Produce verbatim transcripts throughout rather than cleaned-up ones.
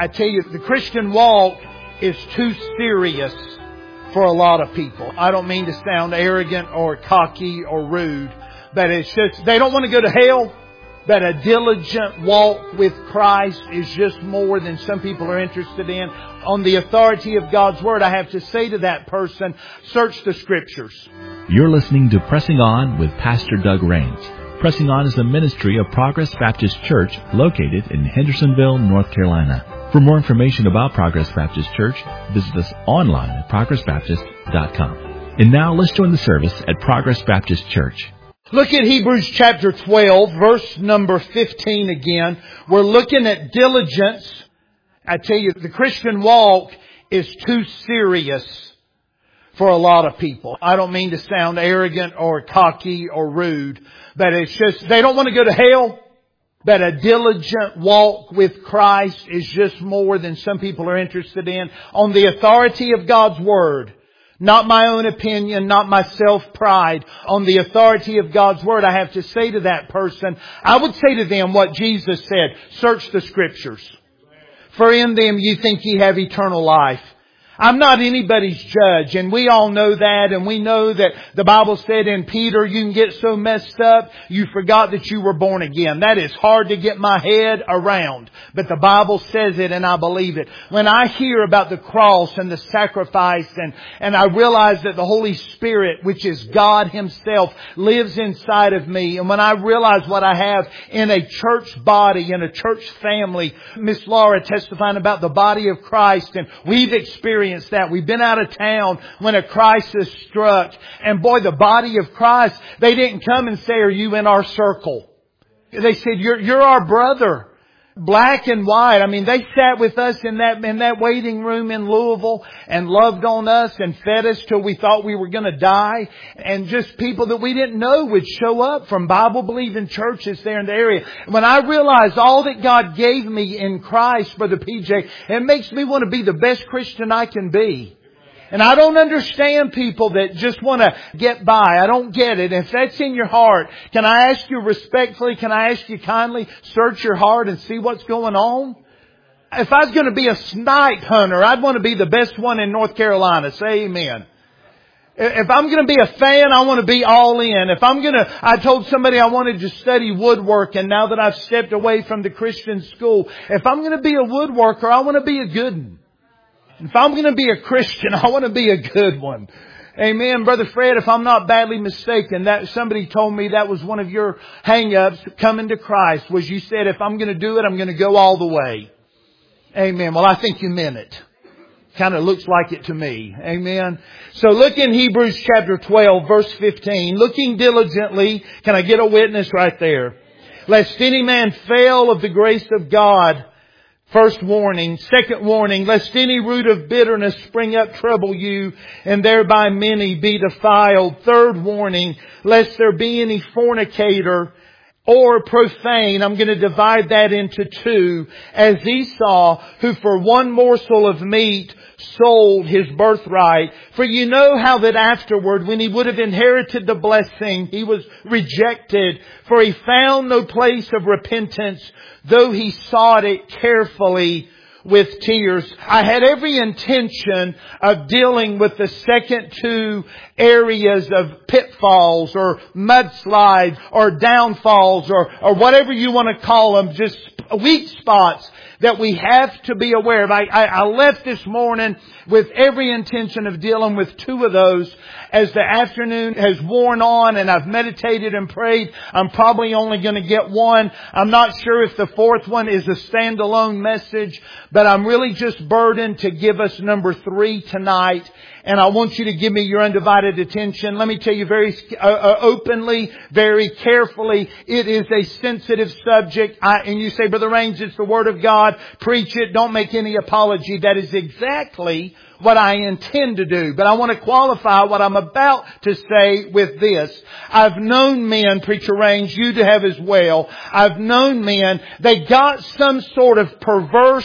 I tell you, the Christian walk is too serious for a lot of people. I don't mean to sound arrogant or cocky or rude, but it's just, they don't want to go to hell. But a diligent walk with Christ is just more than some people are interested in. On the authority of God's Word, I have to say to that person, search the Scriptures. You're listening to Pressing On with Pastor Doug Rains. Pressing On is a ministry of Progress Baptist Church located in Hendersonville, North Carolina. For more information about Progress Baptist Church, visit us online at progress baptist dot com. And now let's join the service at Progress Baptist Church. Look at Hebrews chapter twelve, verse number fifteen again. We're looking at diligence. I tell you, the Christian walk is too serious for a lot of people. I don't mean to sound arrogant or cocky or rude, but it's just, they don't want to go to hell. But a diligent walk with Christ is just more than some people are interested in. On the authority of God's Word. Not my own opinion, not my self-pride. On the authority of God's Word, I have to say to that person, I would say to them what Jesus said, search the Scriptures. For in them you think ye have eternal life. I'm not anybody's judge, and we all know that, and we know that the Bible said in Peter, you can get so messed up, you forgot that you were born again. That is hard to get my head around, but the Bible says it, and I believe it. When I hear about the cross and the sacrifice, and, and I realize that the Holy Spirit, which is God Himself, lives inside of me, and when I realize what I have in a church body, in a church family, Miss Laura testifying about the body of Christ, and we've experienced that. We've been out of town when a crisis struck. And boy, the body of Christ, they didn't come and say, are you in our circle? They said, you're, you're our brother. Black and white. I mean, they sat with us in that, in that waiting room in Louisville and loved on us and fed us till we thought we were going to die. And just people that we didn't know would show up from Bible-believing churches there in the area. When I realized all that God gave me in Christ, Brother P J, it makes me want to be the best Christian I can be. And I don't understand people that just want to get by. I don't get it. If that's in your heart, can I ask you respectfully, can I ask you kindly, search your heart and see what's going on? If I was going to be a snipe hunter, I'd want to be the best one in North Carolina. Say amen. If I'm going to be a fan, I want to be all in. If I'm going to, I told somebody I wanted to study woodwork, and now that I've stepped away from the Christian school, if I'm going to be a woodworker, I want to be a good one. If I'm going to be a Christian, I want to be a good one. Amen. Brother Fred, if I'm not badly mistaken, that somebody told me that was one of your hang-ups coming to Christ, was you said, if I'm going to do it, I'm going to go all the way. Amen. Well, I think you meant it. Kind of looks like it to me. Amen. So look in Hebrews chapter twelve, verse fifteen. Looking diligently, can I get a witness right there? Lest any man fail of the grace of God. First warning. Second warning, lest any root of bitterness spring up trouble you, and thereby many be defiled. Third warning, lest there be any fornicator or profane. I'm going to divide that into two. As Esau, who for one morsel of meat sold his birthright. For you know how that afterward, when he would have inherited the blessing, he was rejected. For he found no place of repentance, though he sought it carefully with tears. I had every intention of dealing with the second two areas of pitfalls or mudslides or downfalls or, or whatever you want to call them, just weak spots that we have to be aware of. I, I, I left this morning with every intention of dealing with two of those. As the afternoon has worn on and I've meditated and prayed, I'm probably only going to get one. I'm not sure if the fourth one is a standalone message, but I'm really just burdened to give us number three tonight. And I want you to give me your undivided attention. Let me tell you very uh, uh, openly, very carefully, it is a sensitive subject. I, and you say, Brother Rains, it's the Word of God. Preach it. Don't make any apology. That is exactly what I intend to do. But I want to qualify what I'm about to say with this. I've known men, Preacher Rains, you to have as well. I've known men, they got some sort of perverse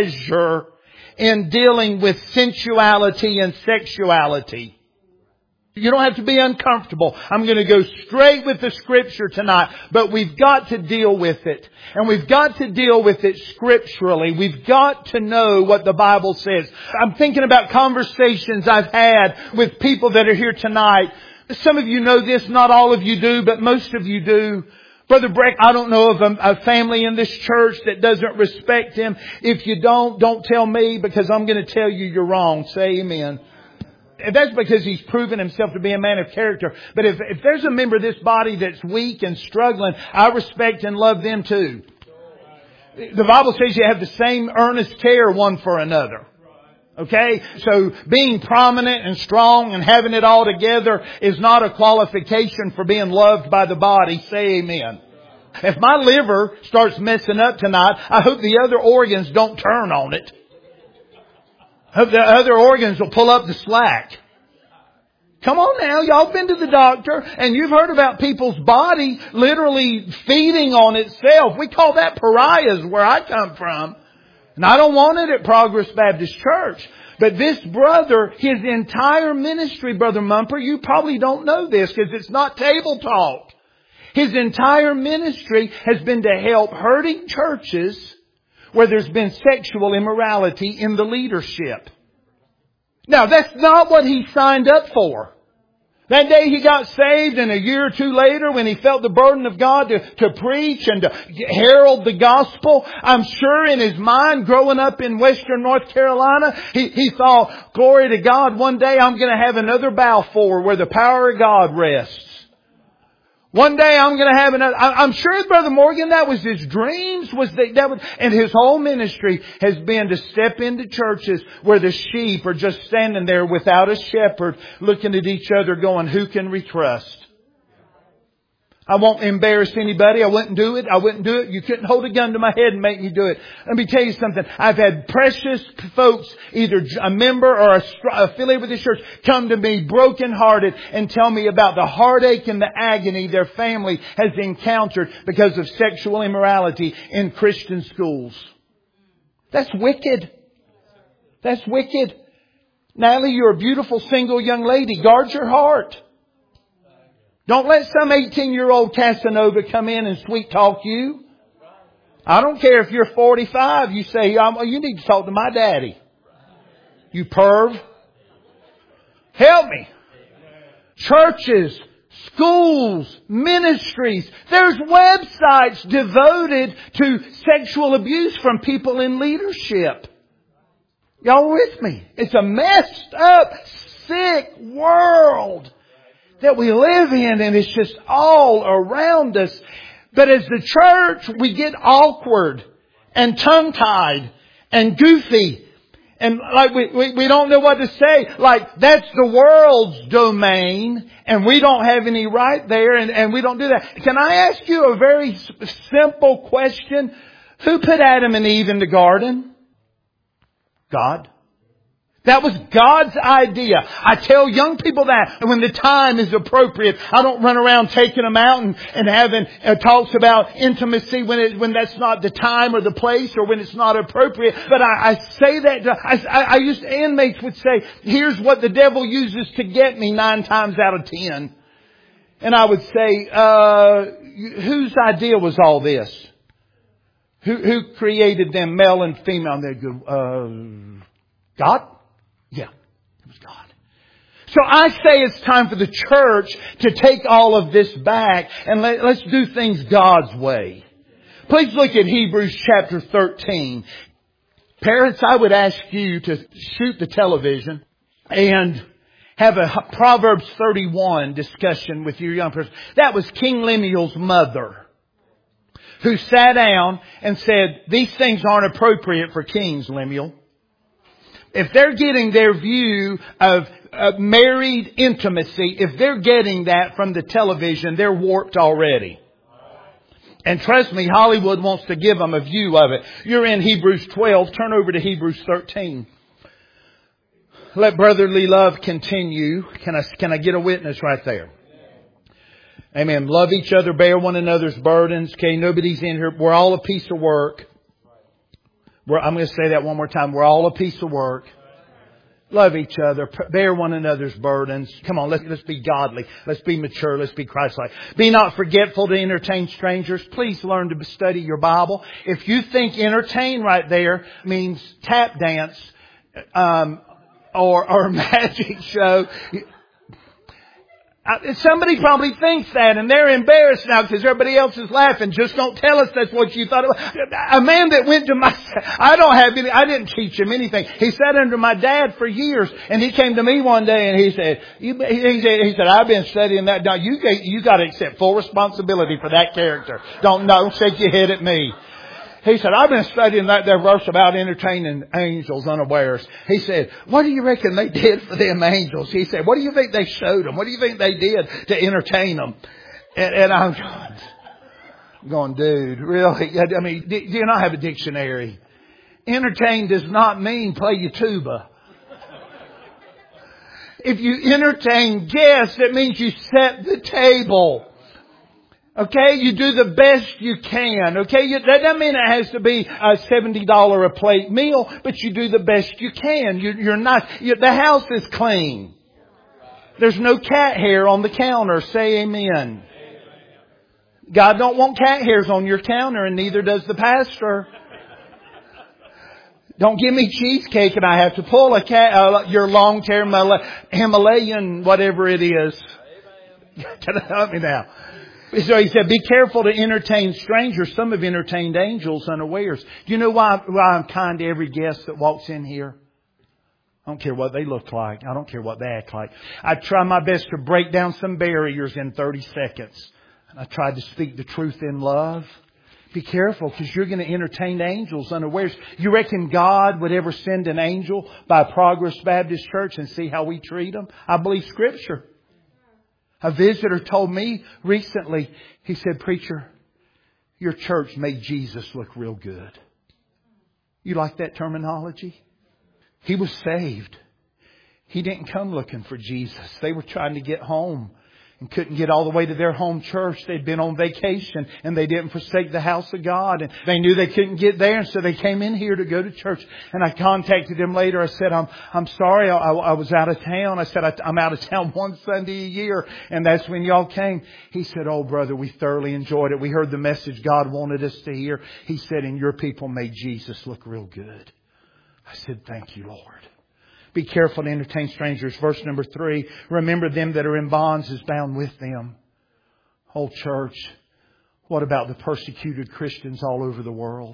pleasure in dealing with sensuality and sexuality. You don't have to be uncomfortable. I'm going to go straight with the Scripture tonight. But we've got to deal with it. And we've got to deal with it scripturally. We've got to know what the Bible says. I'm thinking about conversations I've had with people that are here tonight. Some of you know this, not all of you do, but most of you do. Brother Breck, I don't know of a, a family in this church that doesn't respect him. If you don't, don't tell me, because I'm going to tell you you're wrong. Say amen. That's because he's proven himself to be a man of character. But if, if there's a member of this body that's weak and struggling, I respect and love them too. The Bible says you have the same earnest care one for another. Okay? So being prominent and strong and having it all together is not a qualification for being loved by the body. Say amen. If my liver starts messing up tonight, I hope the other organs don't turn on it. The other organs will pull up the slack. Come on now, y'all been to the doctor and you've heard about people's body literally feeding on itself. We call that pariahs where I come from. And I don't want it at Progress Baptist Church. But this brother, his entire ministry, Brother Mumper, you probably don't know this because it's not table talk. His entire ministry has been to help hurting churches where there's been sexual immorality in the leadership. Now, that's not what he signed up for. That day he got saved, and a year or two later when he felt the burden of God to, to preach and to herald the gospel, I'm sure in his mind growing up in western North Carolina, he, he thought, glory to God, one day I'm going to have another Balfour where the power of God rests. One day I'm going to have another. I'm sure, Brother Morgan, that was his dreams. Was that, that was, and his whole ministry has been to step into churches where the sheep are just standing there without a shepherd, looking at each other, going, "Who can we trust?" I won't embarrass anybody. I wouldn't do it. I wouldn't do it. You couldn't hold a gun to my head and make me do it. Let me tell you something. I've had precious folks, either a member or a affiliate with this church, come to me brokenhearted and tell me about the heartache and the agony their family has encountered because of sexual immorality in Christian schools. That's wicked. That's wicked. Natalie, you're a beautiful single young lady. Guard your heart. Don't let some eighteen-year-old Casanova come in and sweet talk you. I don't care if you're forty-five. You say, you need to talk to my daddy. You perv. Help me. Churches, schools, ministries. There's websites devoted to sexual abuse from people in leadership. Y'all with me? It's a messed up, sick world that we live in, and it's just all around us. But as the church, we get awkward and tongue-tied and goofy. And like we, we, we don't know what to say. Like, that's the world's domain, and we don't have any right there, and, and we don't do that. Can I ask you a very simple question? Who put Adam and Eve in the garden? God. That was God's idea. I tell young people that when the time is appropriate. I don't run around taking them out and, and having uh, talks about intimacy when it, when that's not the time or the place or when it's not appropriate. But I, I say that, to, I, I, I used to, inmates would say, here's what the devil uses to get me nine times out of ten. And I would say, uh, whose idea was all this? Who, who created them, male and female? And they'd go, uh, God? Yeah, it was God. So I say it's time for the church to take all of this back and let, let's do things God's way. Please look at Hebrews chapter thirteen. Parents, I would ask you to shoot the television and have a Proverbs thirty-one discussion with your young person. That was King Lemuel's mother, who sat down and said, these things aren't appropriate for kings, Lemuel. If they're getting their view of uh, married intimacy, if they're getting that from the television, they're warped already. And trust me, Hollywood wants to give them a view of it. You're in Hebrews twelve. Turn over to Hebrews thirteen. Let brotherly love continue. Can I, can I get a witness right there? Amen. Love each other, bear one another's burdens. Okay, nobody's in here. We're all a piece of work. We're, I'm going to say that one more time. We're all a piece of work. Love each other. Bear one another's burdens. Come on, let's, let's be godly. Let's be mature. Let's be Christ-like. Be not forgetful to entertain strangers. Please learn to study your Bible. If you think entertain right there means tap dance um, or, or magic show... Somebody probably thinks that and they're embarrassed now because everybody else is laughing. Just don't tell us that's what you thought. A man that went to my, I don't have any, I didn't teach him anything. He sat under my dad for years and he came to me one day and he said, you, he said, he said, I've been studying that. Now you, you got to accept full responsibility for that character. Don't, don't shake your head at me. He said, I've been studying that there verse about entertaining angels unawares. He said, what do you reckon they did for them angels? He said, what do you think they showed them? What do you think they did to entertain them? And, and I'm going, I'm going, dude, really? I mean, do you not have a dictionary? Entertain does not mean play your tuba. If you entertain guests, it means you set the table. Okay, you do the best you can. Okay, you, that doesn't mean it has to be a seventy dollars a plate meal, but you do the best you can. You, you're not, you, the house is clean. There's no cat hair on the counter. Say amen. God don't want cat hairs on your counter, and neither does the pastor. Don't give me cheesecake and I have to pull a cat, uh, your long-term Himalayan, whatever it is. Can I help me now? So he said, be careful to entertain strangers. Some have entertained angels unawares. Do you know why, why I'm kind to every guest that walks in here? I don't care what they look like. I don't care what they act like. I try my best to break down some barriers in thirty seconds. And I tried to speak the truth in love. Be careful because you're going to entertain angels unawares. You reckon God would ever send an angel by Progress Baptist Church and see how we treat them? I believe Scripture. A visitor told me recently, he said, preacher, your church made Jesus look real good. You like that terminology? He was saved. He didn't come looking for Jesus. They were trying to get home and couldn't get all the way to their home church. They'd been on vacation and they didn't forsake the house of God. And they knew they couldn't get there. And so they came in here to go to church. And I contacted him later. I said, I'm, I'm sorry. I, I was out of town. I said, I, I'm out of town one Sunday a year. And that's when y'all came. He said, oh, brother, we thoroughly enjoyed it. We heard the message God wanted us to hear. He said, and your people made Jesus look real good. I said, thank you, Lord. Be careful to entertain strangers. Verse number three. Remember them that are in bonds is bound with them. Whole church. What about the persecuted Christians all over the world?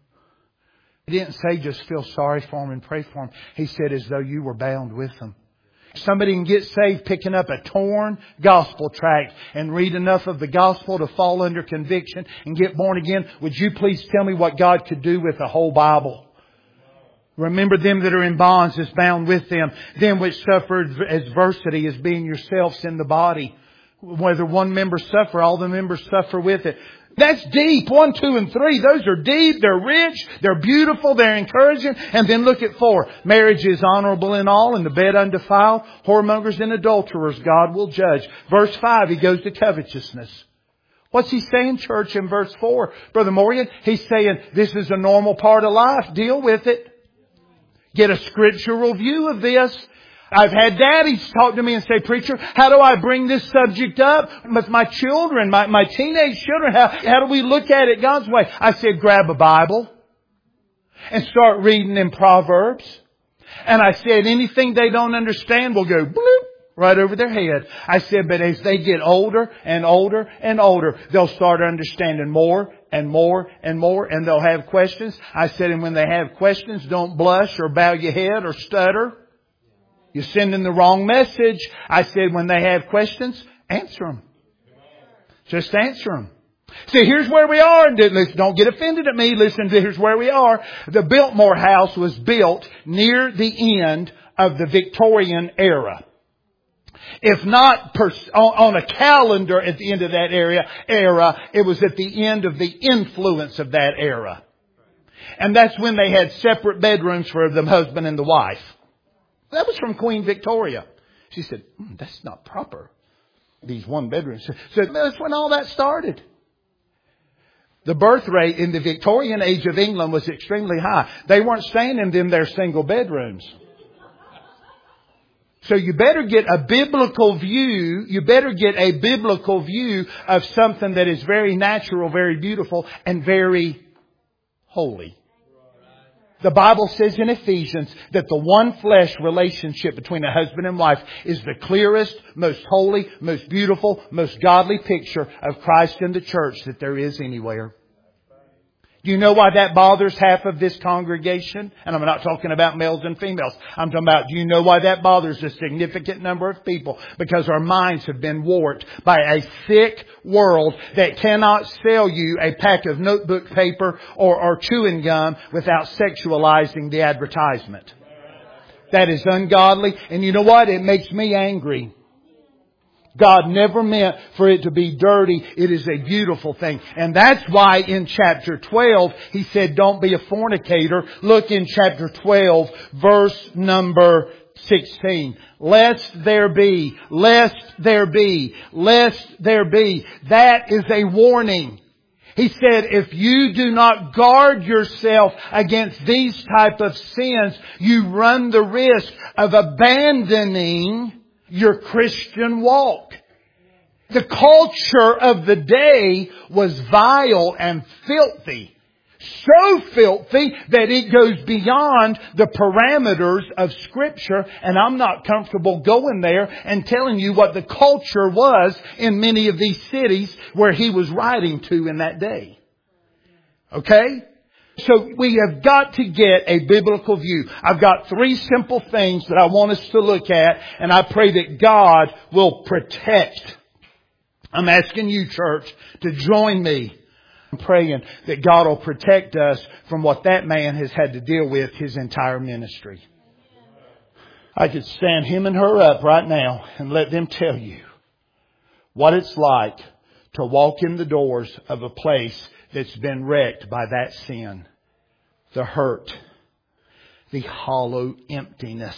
He didn't say just feel sorry for them and pray for them. He said as though you were bound with them. Somebody can get saved picking up a torn gospel tract and read enough of the gospel to fall under conviction and get born again. Would you please tell me what God could do with the whole Bible? Remember them that are in bonds is bound with them. Them which suffer adversity as being yourselves in the body. Whether one member suffer, all the members suffer with it. That's deep. One, two, and three. Those are deep. They're rich. They're beautiful. They're encouraging. And then look at four. Marriage is honorable in all and the bed undefiled. Whoremongers and adulterers God will judge. Verse five, he goes to covetousness. What's he saying, church, in verse four? Brother Morgan, he's saying this is a normal part of life. Deal with it. Get a scriptural view of this. I've had daddies talk to me and say, preacher, how do I bring this subject up with my children, my, my teenage children? How, how do we look at it God's way? I said, grab a Bible and start reading in Proverbs. And I said, anything they don't understand will go bloop right over their head. I said, but as they get older and older and older, they'll start understanding more and more and more, and they'll have questions. I said, and when they have questions, don't blush or bow your head or stutter. You're sending the wrong message. I said, when they have questions, answer them. Just answer them. See, here's where we are. Don't get offended at me. Listen, here's where we are. The Biltmore House was built near the end of the Victorian era. If not per, on a calendar at the end of that area, era, it was at the end of the influence of that era. And that's when they had separate bedrooms for the husband and the wife. That was from Queen Victoria. She said, mm, that's not proper. These one bedrooms. So that's when all that started. The birth rate in the Victorian age of England was extremely high. They weren't staying in them their single bedrooms. So you better get a biblical view, you better get a biblical view of something that is very natural, very beautiful, and very holy. The Bible says in Ephesians that the one flesh relationship between a husband and wife is the clearest, most holy, most beautiful, most godly picture of Christ and the church that there is anywhere. Do you know why that bothers half of this congregation? And I'm not talking about males and females. I'm talking about, do you know why that bothers a significant number of people? Because our minds have been warped by a sick world that cannot sell you a pack of notebook paper or, or chewing gum without sexualizing the advertisement. That is ungodly. And you know what? It makes me angry. God never meant for it to be dirty. It is a beautiful thing. And that's why in chapter twelve, He said, don't be a fornicator. Look in chapter twelve, verse number sixteen. Lest there be, lest there be, lest there be. That is a warning. He said, if you do not guard yourself against these type of sins, you run the risk of abandoning your Christian walk. The culture of the day was vile and filthy. So filthy that it goes beyond the parameters of Scripture. And I'm not comfortable going there and telling you what the culture was in many of these cities where he was writing to in that day. Okay? So we have got to get a biblical view. I've got three simple things that I want us to look at, and I pray that God will protect. I'm asking you, church, to join me in praying that God will protect us from what that man has had to deal with his entire ministry. I could stand him and her up right now and let them tell you what it's like to walk in the doors of a place that's been wrecked by that sin. The hurt. The hollow emptiness.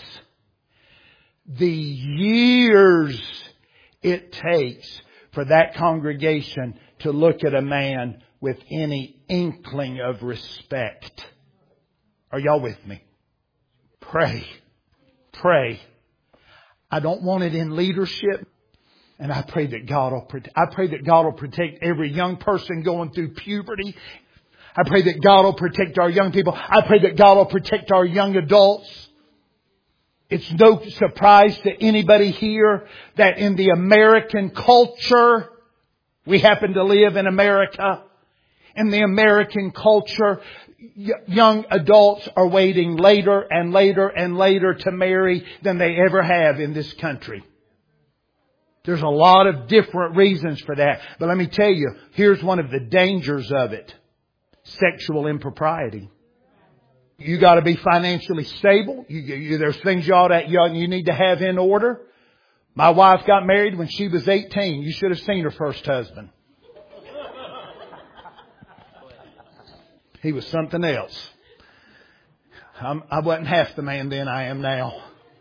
The years it takes for that congregation to look at a man with any inkling of respect. Are y'all with me? Pray. Pray. I don't want it in leadership. And I pray that God will protect, I pray that God will protect every young person going through puberty. I pray that God will protect our young people. I pray that God will protect our young adults. It's no surprise to anybody here that in the American culture, we happen to live in America. In the American culture, young adults are waiting later and later and later to marry than they ever have in this country. There's a lot of different reasons for that. But let me tell you, here's one of the dangers of it. Sexual impropriety. You got to be financially stable. You, you, there's things you ought to, you, ought, you need to have in order. My wife got married when she was eighteen. You should have seen her first husband. He was something else. I'm, I wasn't half the man then I am now.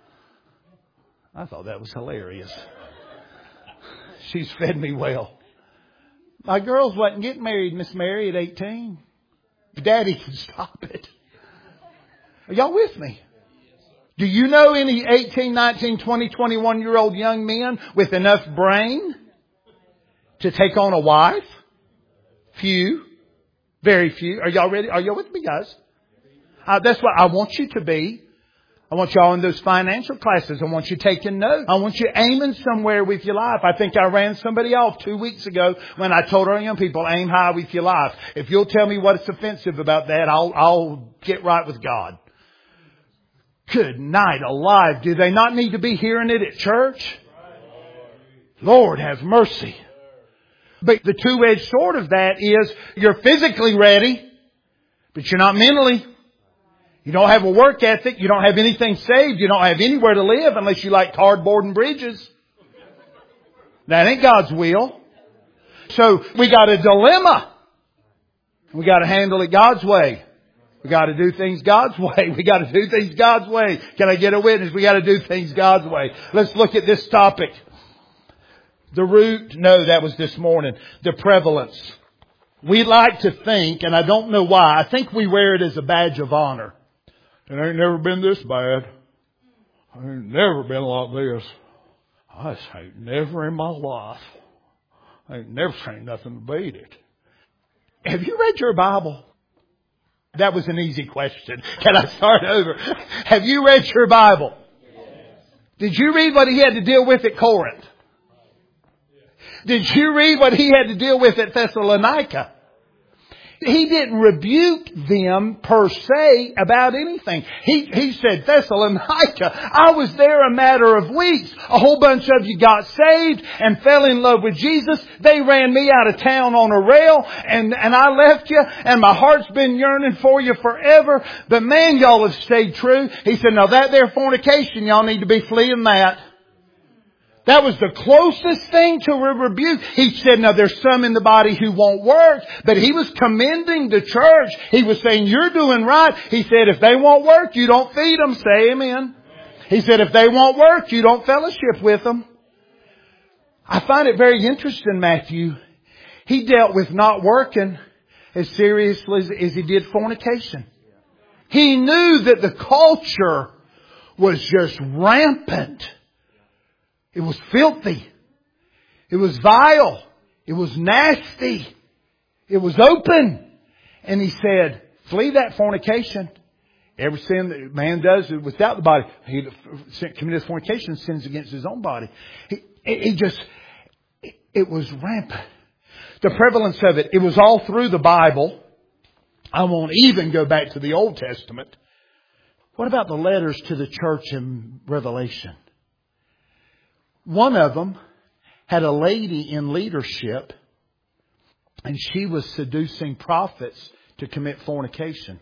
I thought that was hilarious. She's fed me well. My girls wasn't getting married, Miss Mary, at eighteen. Daddy can stop it. Are y'all with me? Do you know any eighteen, nineteen, twenty, twenty-one year old young men with enough brain to take on a wife? Few. Very few. Are y'all ready? Are y'all with me, guys? Uh, that's what I want you to be. I want y'all in those financial classes. I want you taking notes. I want you aiming somewhere with your life. I think I ran somebody off two weeks ago when I told our young people, aim high with your life. If you'll tell me what's offensive about that, I'll, I'll get right with God. Good night alive. Do they not need to be hearing it at church? Lord have mercy. But the two-edged sword of that is you're physically ready, but you're not mentally. You don't have a work ethic. You don't have anything saved. You don't have anywhere to live unless you like cardboard and bridges. That ain't God's will. So we got a dilemma. We got to handle it God's way. We got to do things God's way. We got to do things God's way. Can I get a witness? We got to do things God's way. Let's look at this topic. The root, no, that was this morning. The prevalence. We like to think, and I don't know why, I think we wear it as a badge of honor. It ain't never been this bad. I ain't never been like this. I just ain't never in my life. I ain't never seen nothing to beat it. Have you read your Bible? That was an easy question. Can I start over? Have you read your Bible? Yes. Did you read what he had to deal with at Corinth? Did you read what he had to deal with at Thessalonica? He didn't rebuke them per se about anything. He, he said, Thessalonica, I was there a matter of weeks. A whole bunch of you got saved and fell in love with Jesus. They ran me out of town on a rail and, and I left you and my heart's been yearning for you forever. But man, y'all have stayed true. He said, now that there fornication, y'all need to be fleeing that. That was the closest thing to a rebuke. He said, now there's some in the body who won't work, but he was commending the church. He was saying, you're doing right. He said, if they won't work, you don't feed them. Say amen. He said, if they won't work, you don't fellowship with them. I find it very interesting, Matthew. He dealt with not working as seriously as, as he did fornication. He knew that the culture was just rampant. It was filthy. It was vile. It was nasty. It was open. And he said, flee that fornication. Every sin that man does without the body, he committed fornication, sins against his own body. He, he just, it was rampant. The prevalence of it, it was all through the Bible. I won't even go back to the Old Testament. What about the letters to the church in Revelation? One of them had a lady in leadership and she was seducing prophets to commit fornication.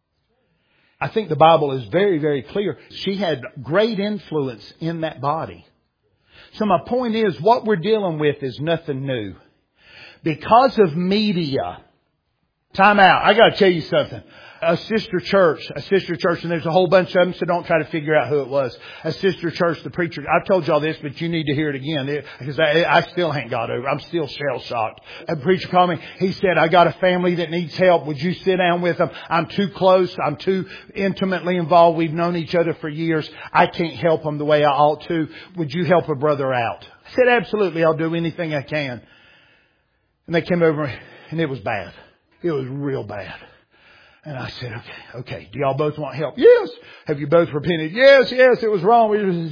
I think the Bible is very, very clear. She had great influence in that body. So my point is, what we're dealing with is nothing new. Because of media. Time out. I got to tell you something. A sister church, a sister church, and there's a whole bunch of them, so don't try to figure out who it was. A sister church, the preacher, I've told y'all this, but you need to hear it again, because I, I still ain't got over. I'm still shell shocked. A preacher called me. He said, I got a family that needs help. Would you sit down with them? I'm too close. I'm too intimately involved. We've known each other for years. I can't help them the way I ought to. Would you help a brother out? I said, absolutely. I'll do anything I can. And they came over and it was bad. It was real bad. And I said, okay, okay. Do y'all both want help? Yes. Have you both repented? Yes, yes, it was wrong.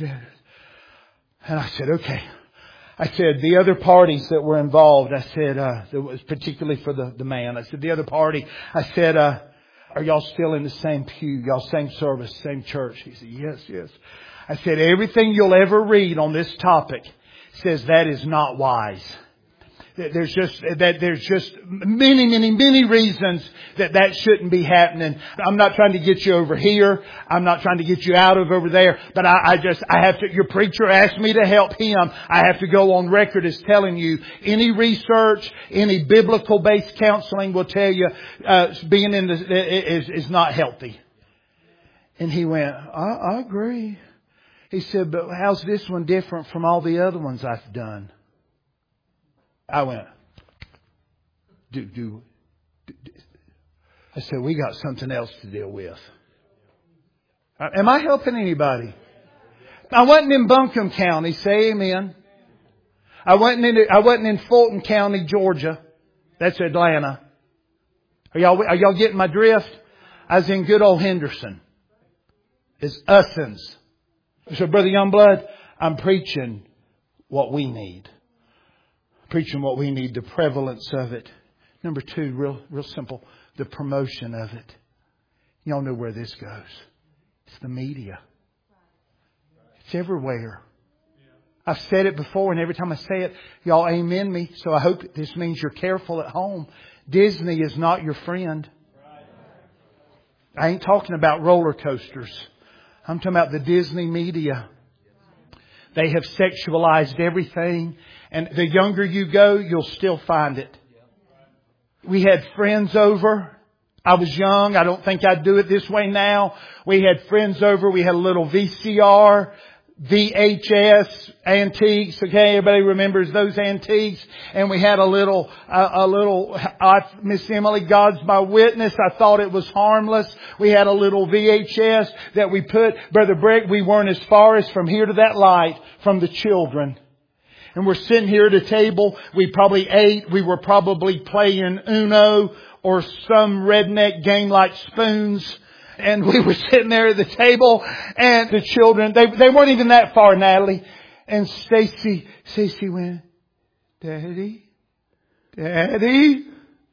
And I said, okay. I said, the other parties that were involved, I said, uh, it was particularly for the, the man. I said, the other party, I said, uh, are y'all still in the same pew? Y'all same service, same church? He said, yes, yes. I said, everything you'll ever read on this topic says that is not wise. There's just, that there's just many, many, many reasons that that shouldn't be happening. I'm not trying to get you over here. I'm not trying to get you out of over there. But I, I just, I have to, your preacher asked me to help him. I have to go on record as telling you any research, any biblical based counseling will tell you, uh, being in this is, is not healthy. And he went, I, I agree. He said, but how's this one different from all the other ones I've done? I went, do, do, do, I said, we got something else to deal with. Am I helping anybody? I wasn't in Buncombe County. Say amen. I wasn't in, I wasn't in Fulton County, Georgia. That's Atlanta. Are y'all, are y'all getting my drift? I was in good old Henderson. It's Ussens. So, Brother Youngblood, I'm preaching what we need. Preaching what we need, the prevalence of it. Number two, real, real simple, the promotion of it. Y'all know where this goes. It's the media. It's everywhere. I've said it before, and every time I say it, y'all amen me. So I hope this means you're careful at home. Disney is not your friend. I ain't talking about roller coasters. I'm talking about the Disney media. They have sexualized everything. And the younger you go, you'll still find it. We had friends over. I was young. I don't think I'd do it this way now. We had friends over. We had a little V C R. V H S antiques. Okay, everybody remembers those antiques. And we had a little, a, a little, I, Miss Emily, God's my witness. I thought it was harmless. We had a little V H S that we put, Brother Brick, we weren't as far as from here to that light from the children. And we're sitting here at a table. We probably ate. We were probably playing Uno or some redneck game like Spoons. And we were sitting there at the table, and the children, they they weren't even that far, Natalie. And Stacy, Stacy went, Daddy, Daddy,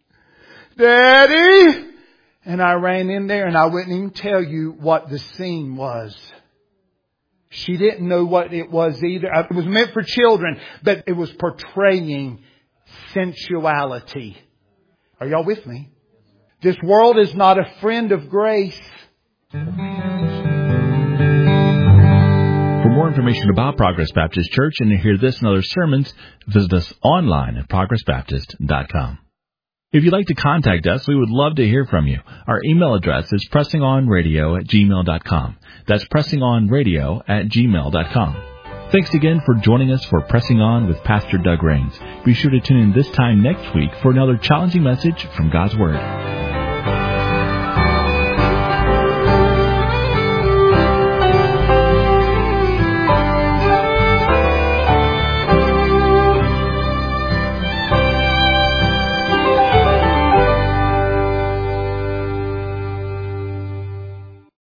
Daddy. And I ran in there, and I wouldn't even tell you what the scene was. She didn't know what it was either. It was meant for children, but it was portraying sensuality. Are y'all with me? This world is not a friend of grace. For more information about Progress Baptist Church and to hear this and other sermons, visit us online at progress baptist dot com. If you'd like to contact us, we would love to hear from you. Our email address is pressingonradio at gmail dot com. That's pressingonradio at gmail dot com. Thanks again for joining us for Pressing On with Pastor Doug Rains. Be sure to tune in this time next week for another challenging message from God's Word.